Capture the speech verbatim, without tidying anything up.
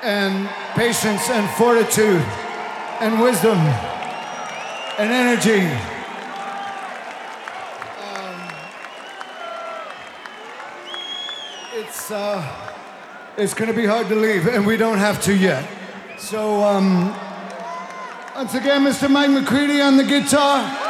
and patience and fortitude and wisdom and energy. Um, it's uh, it's gonna be hard to leave, and we don't have to yet. So um, once again, Mister Mike McCready on the guitar.